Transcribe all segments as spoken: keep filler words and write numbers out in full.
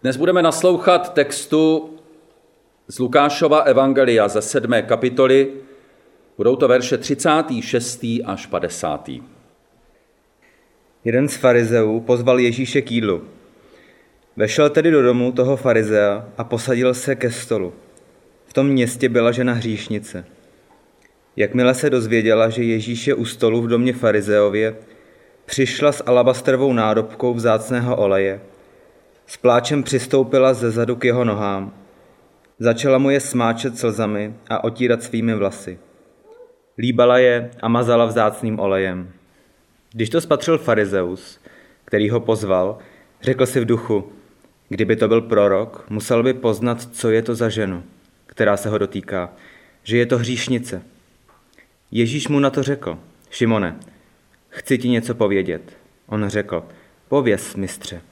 Dnes budeme naslouchat textu z Lukášova evangelia ze sedmé kapitoly. Budou to verše třicátý šestý až padesátý Jeden z farizeů pozval Ježíše k jídlu. Vešel tedy do domu toho farizea a posadil se ke stolu. V tom městě byla žena hříšnice. Jakmile se dozvěděla, že Ježíš je u stolu v domě farizeově, přišla s alabastrovou nádobkou vzácného oleje, s pláčem přistoupila ze zadu k jeho nohám, začala mu je smáčet slzami a otírat svými vlasy. Líbala je a mazala vzácným olejem. Když to spatřil farizeus, který ho pozval, řekl si v duchu, kdyby to byl prorok, musel by poznat, co je to za ženu, která se ho dotýká, že je to hříšnice. Ježíš mu na to řekl, Šimone, chci ti něco povědět. On řekl, pověz, mistře.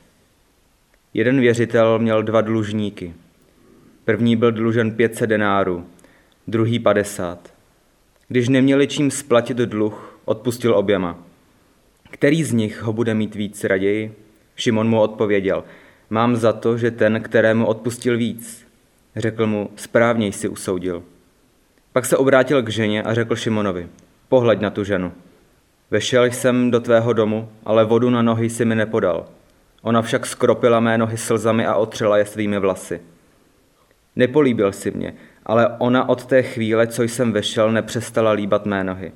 Jeden věřitel měl dva dlužníky. První byl dlužen pět set denárů, druhý padesát. Když neměli čím splatit dluh, odpustil oběma. Který z nich ho bude mít víc raději? Šimon mu odpověděl, mám za to, že ten, kterému odpustil víc. Řekl mu, správně jsi usoudil. Pak se obrátil k ženě a řekl Šimonovi, pohleď na tu ženu. Vešel jsem do tvého domu, ale vodu na nohy si mi nepodal. Ona však skropila mé nohy slzami a otřela je svými vlasy. Nepolíbil si mě, ale ona od té chvíle, co jsem vešel, nepřestala líbat mé nohy.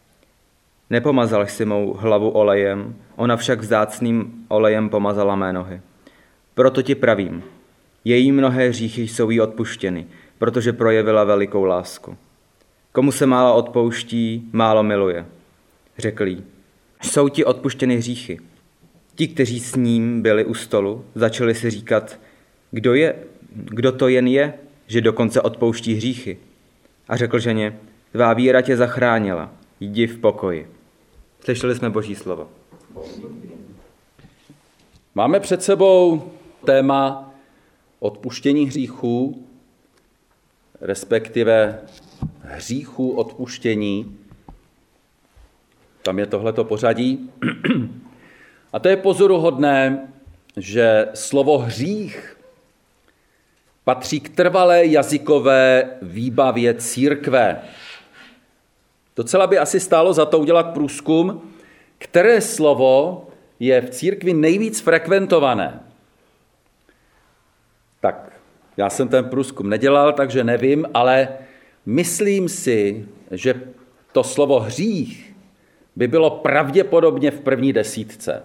Nepomazal jsi mou hlavu olejem, ona však vzácným olejem pomazala mé nohy. Proto ti pravím, její mnohé hříchy jsou jí odpuštěny, protože projevila velikou lásku. Komu se málo odpouští, málo miluje. Řekl jí, jsou ti odpuštěny hříchy. Ti, kteří s ním byli u stolu, začali si říkat, kdo je, kdo to jen je, že dokonce odpouští hříchy. A řekl ženě, tvá víra tě zachránila, jdi v pokoji. Slyšeli jsme Boží slovo. Máme před sebou téma odpuštění hříchů, respektive hříchů odpuštění. Tam je tohleto pořadí. A to je pozoruhodné, že slovo hřích patří k trvalé jazykové výbavě církve. Docela by asi stálo za to udělat průzkum, které slovo je v církvi nejvíc frekventované. Tak, já jsem ten průzkum nedělal, takže nevím, ale myslím si, že to slovo hřích by bylo pravděpodobně v první desítce.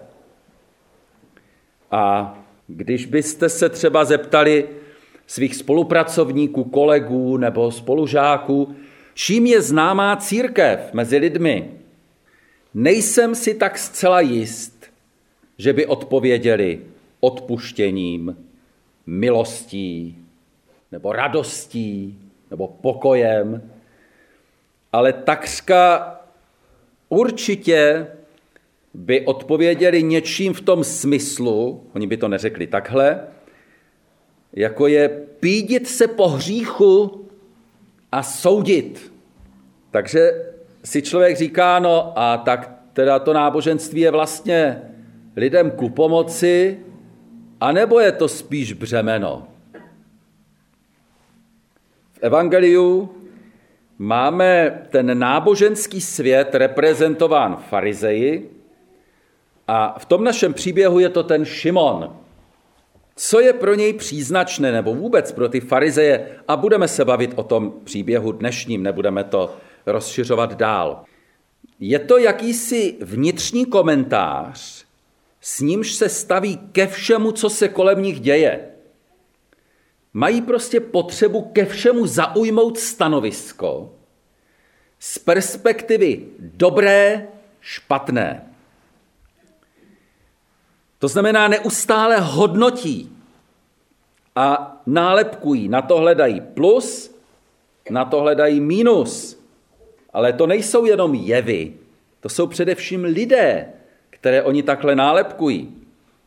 A když byste se třeba zeptali svých spolupracovníků, kolegů nebo spolužáků, čím je známá církev mezi lidmi, nejsem si tak zcela jist, že by odpověděli odpuštěním, milostí, nebo radostí, nebo pokojem, ale takřka určitě by odpověděli něčím v tom smyslu, oni by to neřekli takhle, jako je pídit se po hříchu a soudit. Takže si člověk říká, no a tak teda to náboženství je vlastně lidem ku pomoci, anebo je to spíš břemeno. V evangeliu máme ten náboženský svět reprezentován farizeji a v tom našem příběhu je to ten Šimon. Co je pro něj příznačné, nebo vůbec pro ty farizeje, a budeme se bavit o tom příběhu dnešním, nebudeme to rozšiřovat dál. Je to jakýsi vnitřní komentář, s nímž se staví ke všemu, co se kolem nich děje. Mají prostě potřebu ke všemu zaujmout stanovisko z perspektivy dobré, špatné. To znamená, neustále hodnotí a nálepkují. Na to hledají plus, na to hledají mínus. Ale to nejsou jenom jevy, to jsou především lidé, které oni takhle nálepkují.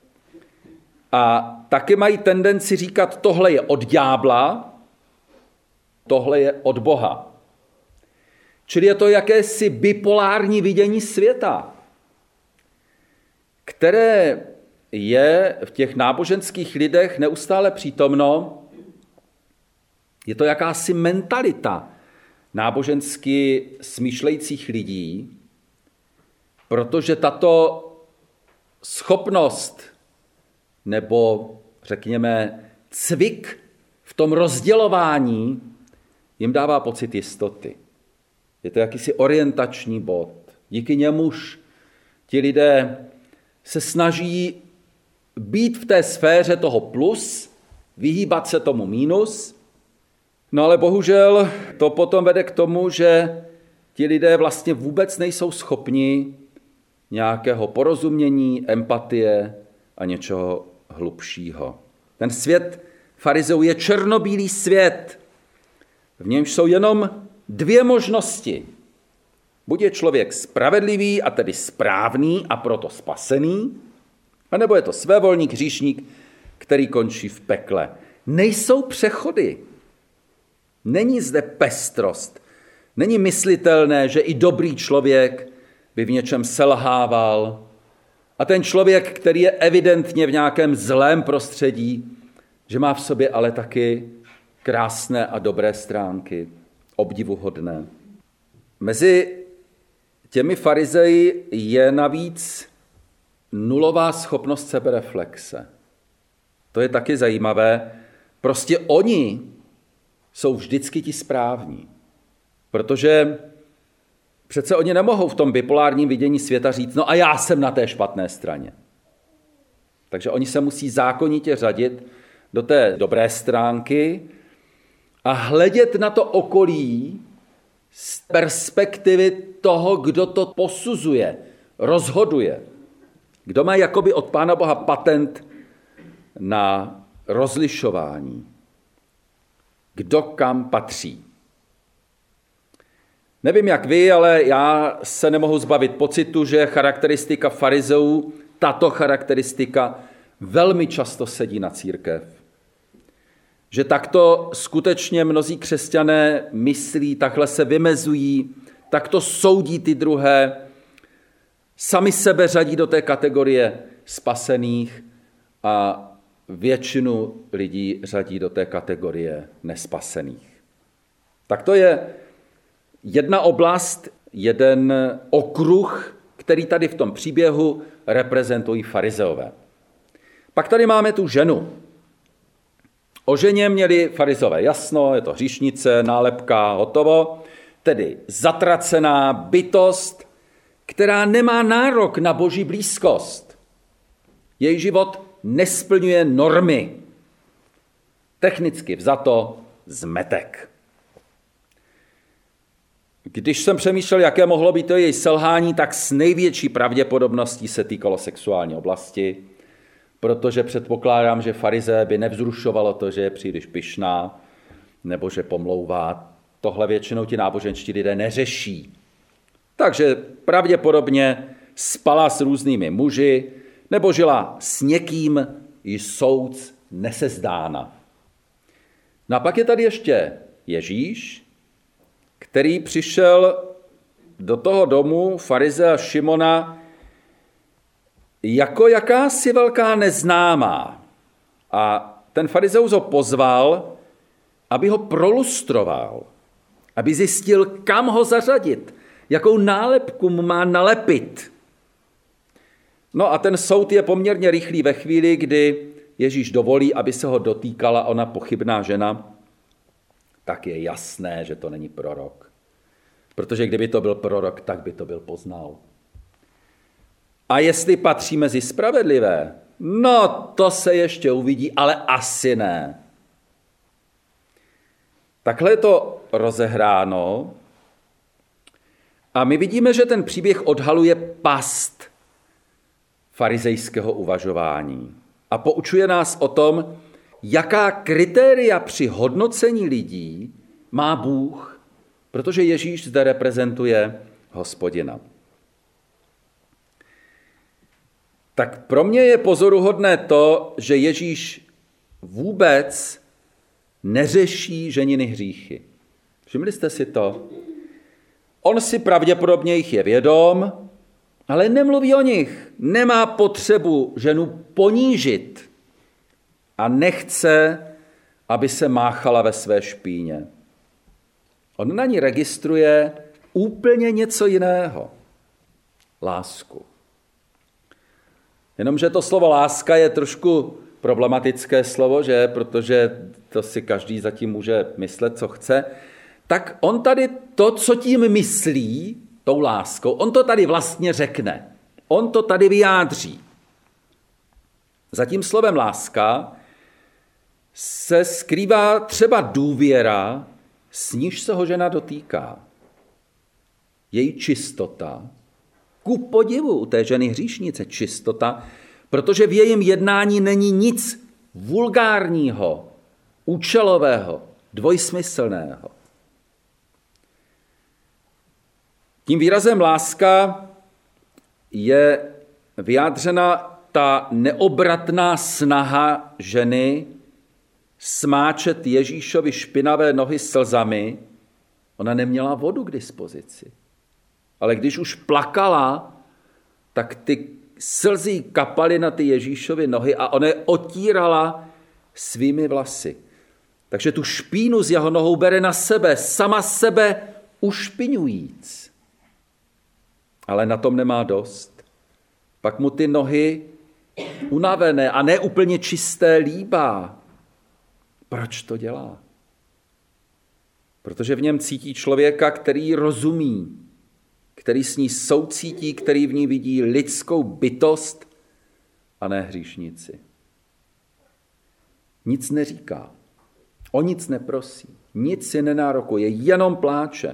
A taky mají tendenci říkat, tohle je od ďábla, tohle je od Boha. Čili je to jakési bipolární vidění světa, které je v těch náboženských lidech neustále přítomno, je to jakási mentalita nábožensky smýšlejících lidí, protože tato schopnost nebo řekněme cvik v tom rozdělování jim dává pocit jistoty. Je to jakýsi orientační bod. Díky němuž ti lidé se snaží být v té sféře toho plus, vyhýbat se tomu mínus, no ale bohužel to potom vede k tomu, že ti lidé vlastně vůbec nejsou schopni nějakého porozumění, empatie a něčeho hlubšího. Ten svět farizeů je černobílý svět, v němž jsou jenom dvě možnosti. Buď je člověk spravedlivý a tedy správný a proto spasený, anebo je to svévolník, hříšník, který končí v pekle. Nejsou přechody. Není zde pestrost. Není myslitelné, že i dobrý člověk by v něčem selhával. A ten člověk, který je evidentně v nějakém zlém prostředí, že má v sobě ale taky krásné a dobré stránky, obdivuhodné. Mezi těmi farizeji je navíc nulová schopnost sebereflexe. To je taky zajímavé. Prostě oni jsou vždycky ti správní. Protože přece oni nemohou v tom bipolárním vidění světa říct, no a já jsem na té špatné straně. Takže oni se musí zákonitě řadit do té dobré stránky a hledět na to okolí z perspektivy toho, kdo to posuzuje, rozhoduje. Kdo má jakoby od Pána Boha patent na rozlišování. Kdo kam patří. Nevím jak vy, ale já se nemohu zbavit pocitu, že charakteristika farizeů, tato charakteristika velmi často sedí na církev. Že takto skutečně mnozí křesťané myslí, takhle se vymezují, takto soudí ty druhé, sami sebe řadí do té kategorie spasených a většinu lidí řadí do té kategorie nespasených. Tak to je jedna oblast, jeden okruh, který tady v tom příběhu reprezentují farizeové. Pak tady máme tu ženu. O ženě měli farizeové jasno, je to hříšnice, nálepka, hotovo, tedy zatracená bytost, která nemá nárok na boží blízkost. Její život nesplňuje normy. Technicky vzato zmetek. Když jsem přemýšlel, jaké mohlo být to její selhání, tak s největší pravděpodobností se týkalo sexuální oblasti, protože předpokládám, že farize by nevzrušovalo to, že je příliš pyšná nebo že pomlouvá. Tohle většinou ti náboženští lidé neřeší. Takže pravděpodobně spala s různými muži nebo žila s někým, již soudc nesezdána. No a pak je tady ještě Ježíš, který přišel do toho domu farizea Šimona jako jakási velká neznámá. A ten farizeus ho pozval, aby ho prolustroval, aby zjistil, kam ho zařadit, jakou nálepku mu má nalepit. No a ten soud je poměrně rychlý ve chvíli, kdy Ježíš dovolí, aby se ho dotýkala ona pochybná žena, tak je jasné, že to není prorok. Protože kdyby to byl prorok, tak by to byl poznal. A jestli patří mezi spravedlivé, no to se ještě uvidí, ale asi ne. Takhle je to rozehráno a my vidíme, že ten příběh odhaluje past farizejského uvažování a poučuje nás o tom, jaká kritéria při hodnocení lidí má Bůh, protože Ježíš zde reprezentuje Hospodina. Tak pro mě je pozoruhodné to, že Ježíš vůbec neřeší ženiny hříchy. Všimli jste si to? On si pravděpodobně jich je vědom, Ale nemluví o nich. Nemá potřebu ženu ponížit a nechce, aby se máchala ve své špíně. On na ní registruje úplně něco jiného. Lásku. Jenomže to slovo láska je trošku problematické slovo, že? Protože to si každý zatím může myslet, co chce. Tak on tady to, co tím myslí, tou láskou, on to tady vlastně řekne. On to tady vyjádří. Za tím slovem láska se skrývá třeba důvěra, s níž se ho žena dotýká. Její čistota, ku podivu u té ženy hříšnice čistota, protože v jejím jednání není nic vulgárního, účelového, dvojsmyslného. Tím výrazem láska je vyjádřena ta neobratná snaha ženy smáčet Ježíšovi špinavé nohy slzami. Ona neměla vodu k dispozici. Ale když už plakala, tak ty slzy kapaly na ty Ježíšovy nohy a ona je otírala svými vlasy. Takže tu špínu z jeho nohou bere na sebe, sama sebe ušpiňujíc. Ale na tom nemá dost. Pak mu ty nohy unavené a ne úplně čisté líbá. Proč to dělá? Protože v něm cítí člověka, který rozumí, který s ní soucítí, který v ní vidí lidskou bytost a ne hříšnici. Nic neříká, o nic neprosí, nic si nenárokuje, jenom pláče.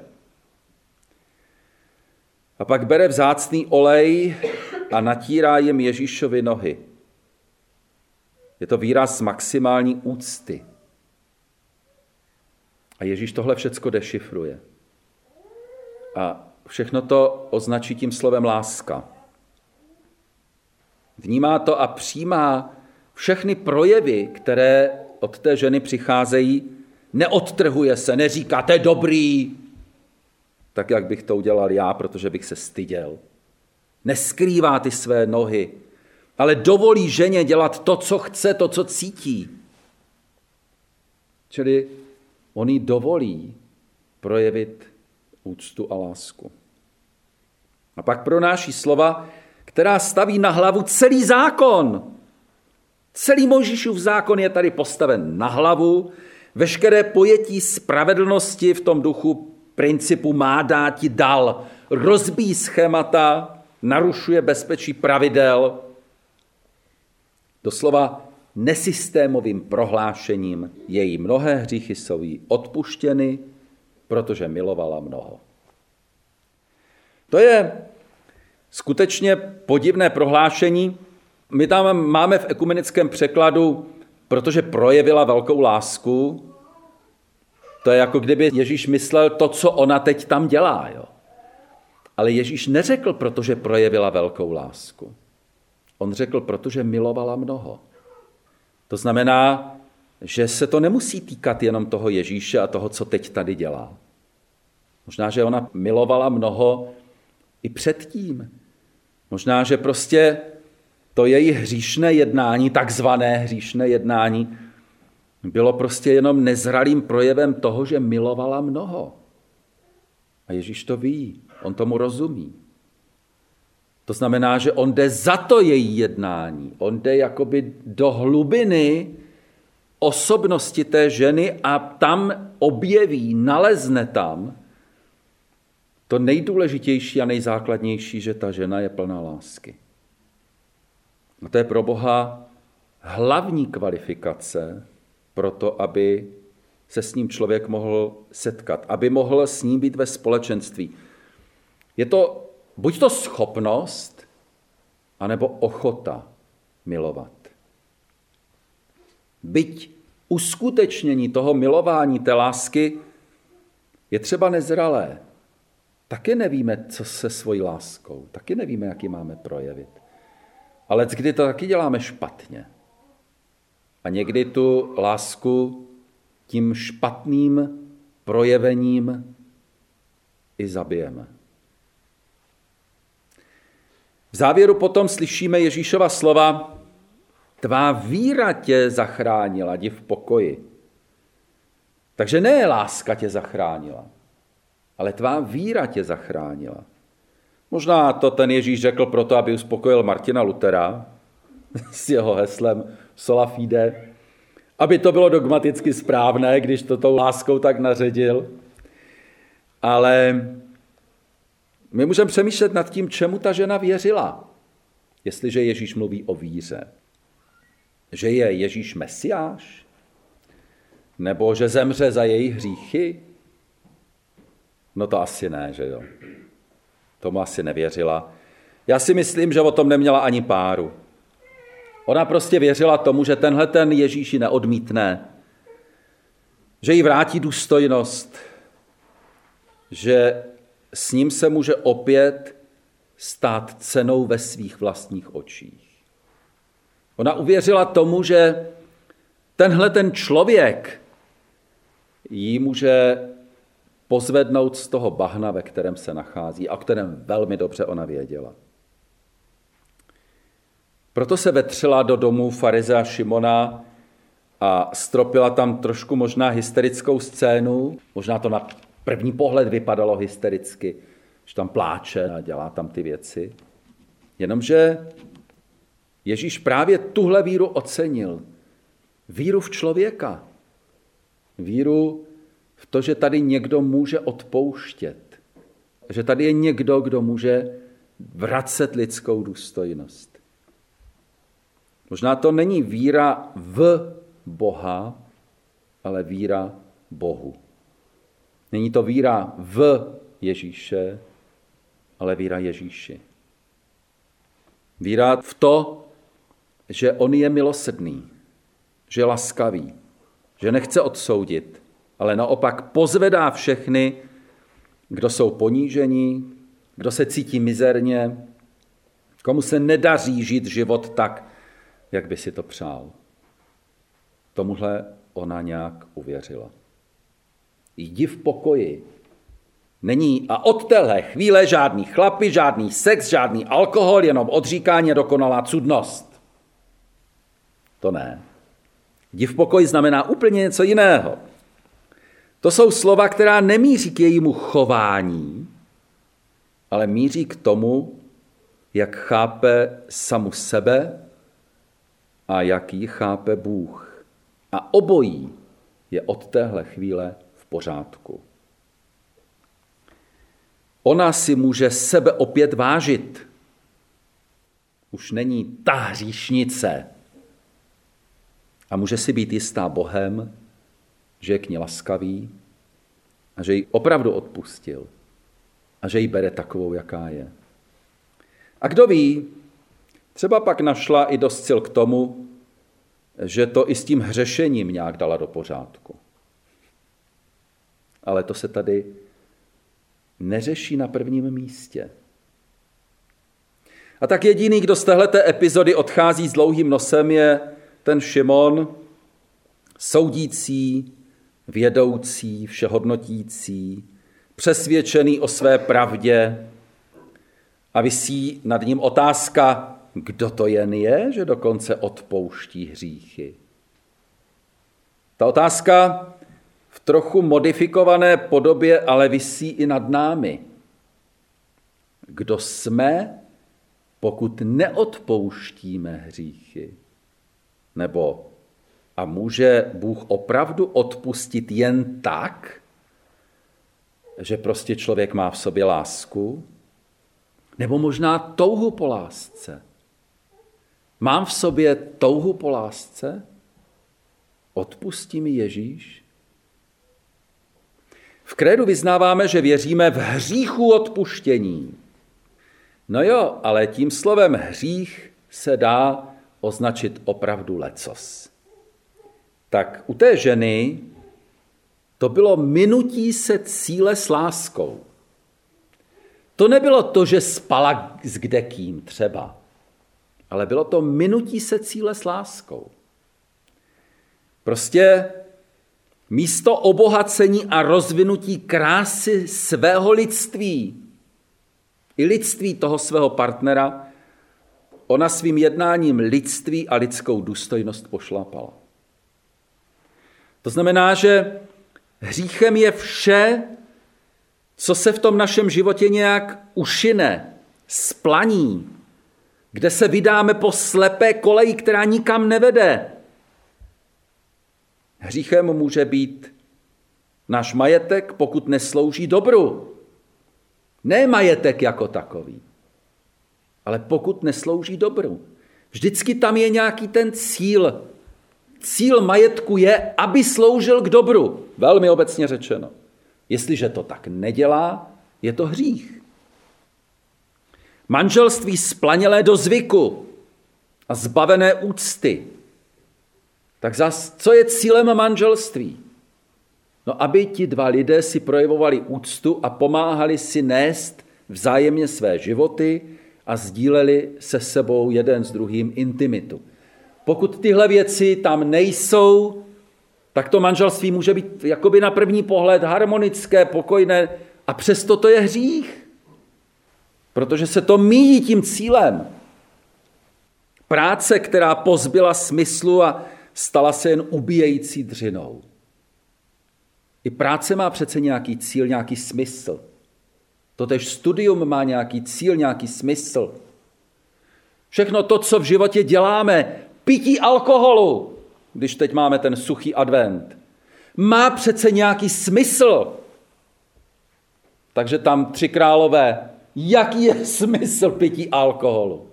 A pak bere vzácný olej a natírá jim Ježíšovi nohy. Je to výraz maximální úcty. A Ježíš tohle všecko dešifruje. A všechno to označí tím slovem láska. Vnímá to a přijímá všechny projevy, které od té ženy přicházejí. Neodtrhuje se, neříká, to je dobrý, tak jak bych to udělal já, protože bych se styděl. Neskrývá ty své nohy, ale dovolí ženě dělat to, co chce, to, co cítí. Čili on jí dovolí projevit úctu a lásku. A pak pronáší slova, která staví na hlavu celý zákon. Celý Mojžíšův zákon je tady postaven na hlavu. Veškeré pojetí spravedlnosti v tom duchu principu má dáti dal. Rozbíjí schémata, narušuje bezpečí pravidel. Doslova nesystémovým prohlášením její mnohé hříchy jsou jí odpuštěny, protože milovala mnoho. To je skutečně podivné prohlášení. My tam máme v ekumenickém překladu, protože projevila velkou lásku. To je jako kdyby Ježíš myslel to, co ona teď tam dělá. Jo? Ale Ježíš neřekl, protože projevila velkou lásku. On řekl, protože milovala mnoho. To znamená, že se to nemusí týkat jenom toho Ježíše a toho, co teď tady dělá. Možná, že ona milovala mnoho i předtím. Možná, že prostě to její hříšné jednání, takzvané hříšné jednání, bylo prostě jenom nezralým projevem toho, že milovala mnoho. A Ježíš to ví, on tomu rozumí. To znamená, že on jde za to její jednání. On jde jakoby do hlubiny osobnosti té ženy a tam objeví, nalezne tam to nejdůležitější a nejzákladnější, že ta žena je plná lásky. A to je pro Boha hlavní kvalifikace pro to, aby se s ním člověk mohl setkat, aby mohl s ním být ve společenství. Je to buď to schopnost, anebo ochota milovat. Byť uskutečnění toho milování, té lásky je třeba nezralé. Taky nevíme, co se svojí láskou. Taky nevíme, jak ji máme projevit. Ale kdy to taky děláme špatně. A někdy tu lásku tím špatným projevením i zabijeme. V závěru potom slyšíme Ježíšova slova: tvá víra tě zachránila, jdi v pokoji. Takže ne láska tě zachránila, ale tvá víra tě zachránila. Možná to ten Ježíš řekl proto, aby uspokojil Martina Luthera s jeho heslem sola fide, aby to bylo dogmaticky správné, když to tou láskou tak naředil. Ale my můžeme přemýšlet nad tím, čemu ta žena věřila, jestliže Ježíš mluví o víře. Že je Ježíš Mesiáš? Nebo že zemře za její hříchy? No to asi ne, že jo. Tomu asi nevěřila. Já si myslím, že o tom neměla ani páru. Ona prostě věřila tomu, že tenhle ten Ježíš ji neodmítne, že jí vrátí důstojnost, že s ním se může opět stát cenou ve svých vlastních očích. Ona uvěřila tomu, že tenhle ten člověk jí může pozvednout z toho bahna, ve kterém se nachází a o kterém velmi dobře ona věděla. Proto se vetřela do domu farizea Šimona a stropila tam trošku možná hysterickou scénu. Možná to na první pohled vypadalo hystericky, že tam pláče a dělá tam ty věci. Jenomže Ježíš právě tuhle víru ocenil. Víru v člověka. Víru v to, že tady někdo může odpouštět. Že tady je někdo, kdo může vracet lidskou důstojnost. Možná to není víra v Boha, ale víra Bohu. Není to víra v Ježíše, ale víra Ježíši. Víra v to, že on je milosrdný, že je laskavý, že nechce odsoudit, ale naopak pozvedá všechny, kdo jsou ponížení, kdo se cítí mizerně, komu se nedaří žít život tak, jak by si to přál. Tomuhle ona nějak uvěřila. Jdi v pokoji. Není a od téhle chvíle žádný chlapi, žádný sex, žádný alkohol, jenom odříkání a dokonalá cudnost. To ne. Jdi v pokoji znamená úplně něco jiného. To jsou slova, která nemíří k jejímu chování, ale míří k tomu, jak chápe samu sebe a jak ji chápe Bůh. A obojí je od téhle chvíle v pořádku. Ona si může sebe opět vážit. Už není ta hříšnice. A může si být jistá Bohem, že je k ní laskavý a že ji opravdu odpustil a že ji bere takovou, jaká je. A kdo ví, třeba pak našla i dost sil k tomu, že to i s tím hřešením nějak dala do pořádku. Ale to se tady neřeší na prvním místě. A tak jediný, kdo z téhleté epizody odchází s dlouhým nosem, je ten Šimon, soudící, vědoucí, všehodnotící, přesvědčený o své pravdě a visí nad ním otázka, kdo to jen je, že dokonce odpouští hříchy. Ta otázka v trochu modifikované podobě ale visí i nad námi. Kdo jsme, pokud neodpouštíme hříchy? Nebo a může Bůh opravdu odpustit jen tak, že prostě člověk má v sobě lásku? Nebo možná touhu po lásce? Mám v sobě touhu po lásce? Odpustí mi Ježíš? V krédu vyznáváme, že věříme v hříchu odpuštění. No jo, ale tím slovem hřích se dá označit opravdu lecos. Tak u té ženy to bylo minutí se cíle s láskou. To nebylo to, že spala s kdekým třeba, ale bylo to minutí se cíle s láskou. Prostě místo obohacení a rozvinutí krásy svého lidství, i lidství toho svého partnera, ona svým jednáním lidství a lidskou důstojnost pošlapala. To znamená, že hříchem je vše, co se v tom našem životě nějak ušine, splaní, kde se vydáme po slepé koleji, která nikam nevede. Hříchem může být náš majetek, pokud neslouží dobru. Ne majetek jako takový, ale pokud neslouží dobru. Vždycky tam je nějaký ten cíl. Cíl majetku je, aby sloužil k dobru. Velmi obecně řečeno. Jestliže to tak nedělá, je to hřích. Manželství splanělé do zvyku a zbavené úcty. Tak zas, co je cílem manželství? No, aby ti dva lidé si projevovali úctu a pomáhali si nést vzájemně své životy a sdíleli se sebou jeden s druhým intimitu. Pokud tyhle věci tam nejsou, tak to manželství může být jakoby na první pohled harmonické, pokojné a přesto to je hřích. Protože se to míjí tím cílem. Práce, která pozbyla smyslu a stala se jen ubíjející dřinou. I práce má přece nějaký cíl, nějaký smysl. Totéž studium má nějaký cíl, nějaký smysl. Všechno to, co v životě děláme, pití alkoholu, když teď máme ten suchý advent, má přece nějaký smysl. Takže tam tři králové, jaký je smysl pití alkoholu?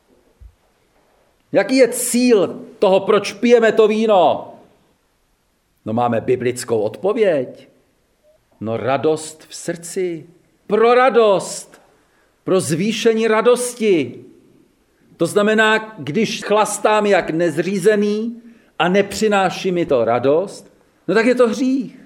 Jaký je cíl toho, proč pijeme to víno? No, máme biblickou odpověď. No, radost v srdci. Pro radost. Pro zvýšení radosti. To znamená, když chlastám jak nezřízený a nepřináší mi to radost, no tak je to hřích.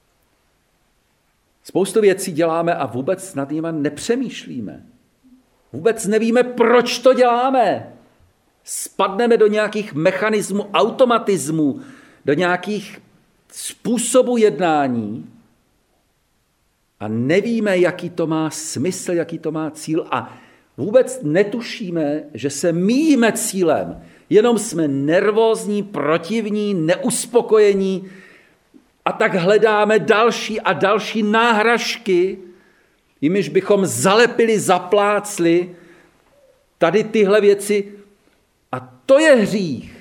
Spoustu věcí děláme a vůbec nad nimi nepřemýšlíme. Vůbec nevíme, proč to děláme. Spadneme do nějakých mechanismů, automatismů, do nějakých způsobů jednání a nevíme, jaký to má smysl, jaký to má cíl a vůbec netušíme, že se míjíme cílem. Jenom jsme nervózní, protivní, neuspokojení a tak hledáme další a další náhražky, jimiž bychom zalepili, zaplácli tady tyhle věci. A to je hřích.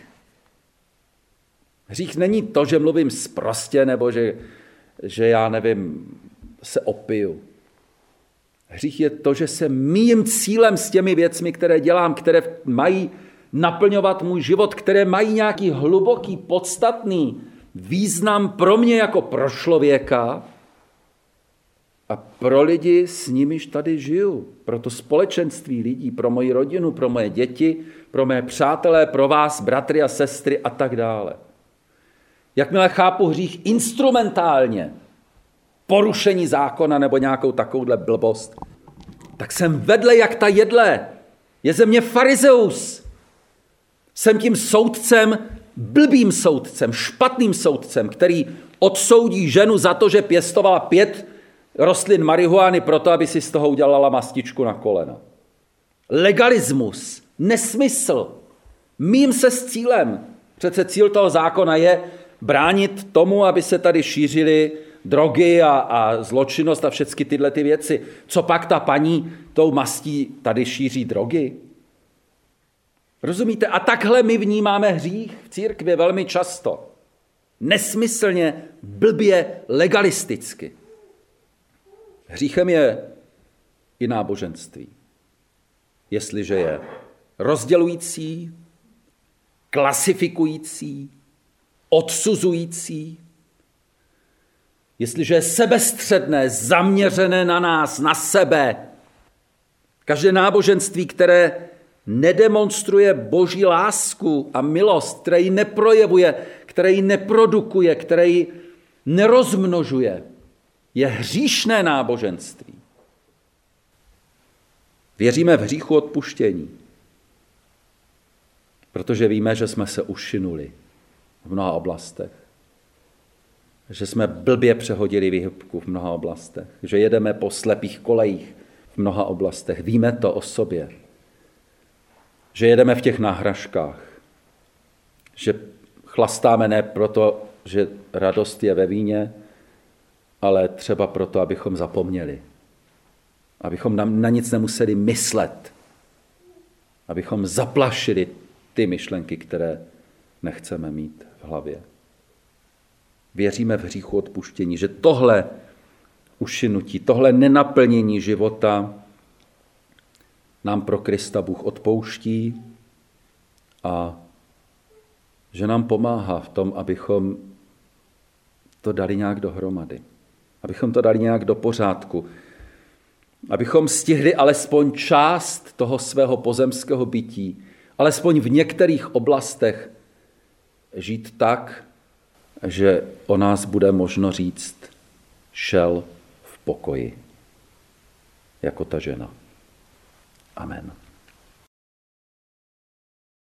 Hřích není to, že mluvím sprostě nebo že, že já nevím, se opiju. Hřích je to, že se mým cílem s těmi věcmi, které dělám, které mají naplňovat můj život, které mají nějaký hluboký, podstatný význam pro mě jako pro člověka a pro lidi, s nimiž tady žiju. Pro to společenství lidí, pro moji rodinu, pro moje děti, pro mé přátelé, pro vás, bratry a sestry a tak dále. Jakmile chápu hřích instrumentálně, porušení zákona nebo nějakou takovouhle blbost, tak jsem vedle jak ta jedle. Je ze mě farizeus. Jsem tím soudcem, blbým soudcem, špatným soudcem, který odsoudí ženu za to, že pěstovala pět rostlin marihuány proto, aby si z toho udělala mastičku na kolena. Legalismus, nesmysl. Mím se s cílem. Přece cíl toho zákona je bránit tomu, aby se tady šířily drogy a, a zločinnost a všechny tyhle ty věci. Co pak ta paní tou mastí tady šíří drogy? Rozumíte? A takhle my vnímáme hřích v církvi velmi často. Nesmyslně, blbě, legalisticky. Hříchem je i náboženství. Jestliže je rozdělující, klasifikující, odsuzující, jestliže je sebestředné, zaměřené na nás, na sebe. Každé náboženství, které nedemonstruje boží lásku a milost, které ji neprojevuje, které ji neprodukuje, které ji nerozmnožuje, je hříšné náboženství. Věříme v hříchu odpuštění, protože víme, že jsme se ušinuli v mnoha oblastech. Že jsme blbě přehodili výhybku v mnoha oblastech. Že jedeme po slepých kolejích v mnoha oblastech. Víme to o sobě. že jedeme v těch náhražkách, že chlastáme ne proto, že radost je ve víně, ale třeba proto, abychom zapomněli. Abychom na, na nic nemuseli myslet. Abychom zaplašili ty myšlenky, které nechceme mít v hlavě. Věříme v hříchu odpuštění, že tohle ušinutí, tohle nenaplnění života nám pro Krista Bůh odpouští a že nám pomáhá v tom, abychom to dali nějak dohromady. Abychom to dali nějak do pořádku. Abychom stihli alespoň část toho svého pozemského bytí, alespoň v některých oblastech žít tak, že o nás bude možno říct, šel v pokoji, jako ta žena. Amen.